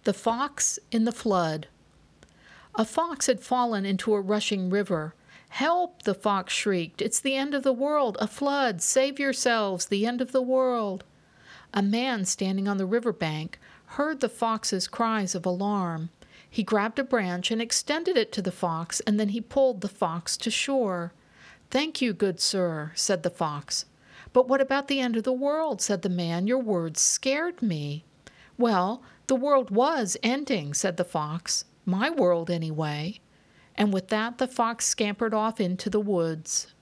The Fox in the Flood. A fox had fallen into a rushing river. "Help!" the fox shrieked. "It's the end of the world! A flood! Save yourselves! The end of the world!" A man standing on the river bank heard the fox's cries of alarm. He grabbed a branch and extended it to the fox, and then he pulled the fox to shore. "Thank you, good sir," said the fox. "But what about the end of the world?" said the man. "Your words scared me." "Well, the world was ending," said the fox. "My world, anyway." And with that, the fox scampered off into the woods.